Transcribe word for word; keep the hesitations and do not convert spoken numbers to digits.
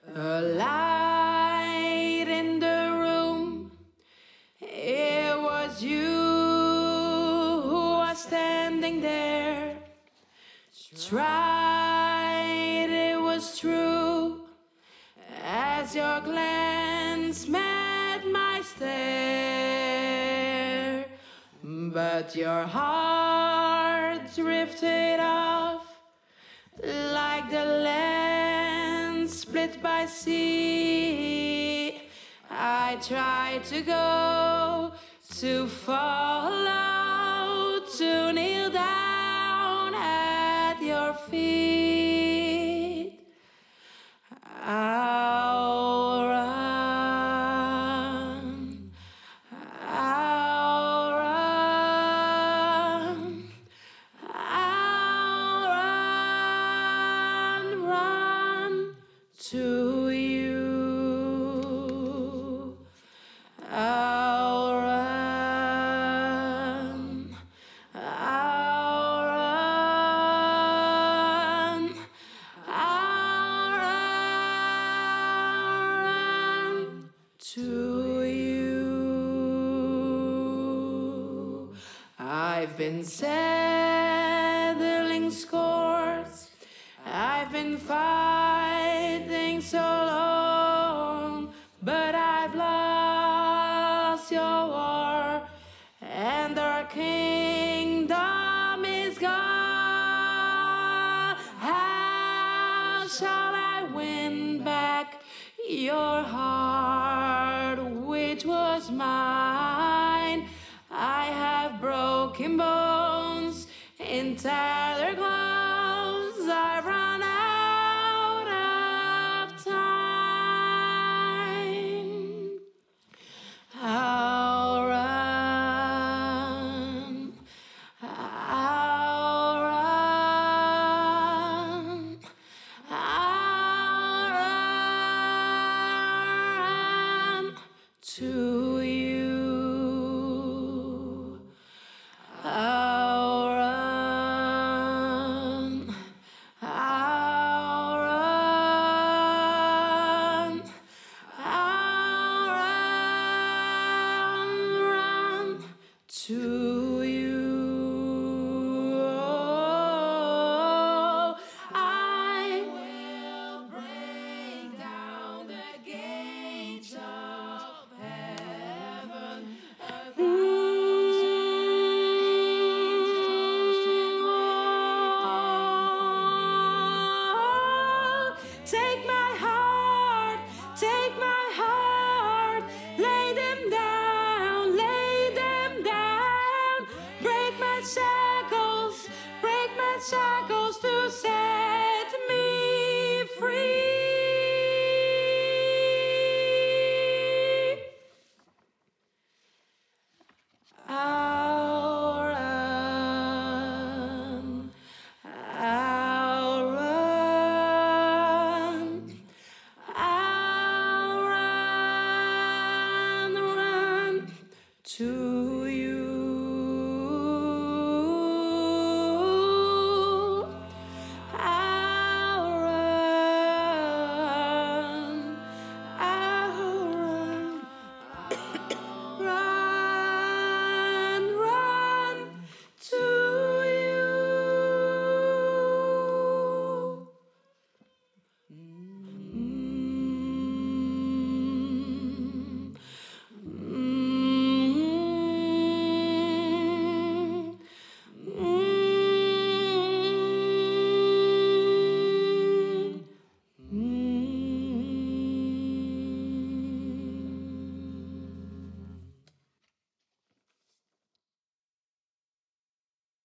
A light in the room. It was you who was standing there. Tried, it was true. As your glance met my stare, but your heart drifted off like the land split by sea. I tried to go, to follow, to kneel down at your feet. I'll run, I'll run, I'll run, run to you. I'll run, I'll run, I'll run to you. I've been settling scores. I've been fighting so long, but I've lost your war, and our kingdom is gone. How shall I win back your heart, which was mine? I have broken bones in tattered clothes. I've run out of time. I'll run, I'll run, I'll run to you. I'll run, I'll run, I'll run, run to you. I will break down the gates of heaven. Take my heart, take my heart, lay them down, lay them down. Break my shackles, break my shackles to set me free. I'll run, I'll run, I'll run, run to you. I'll run, I'll run, run, run to you.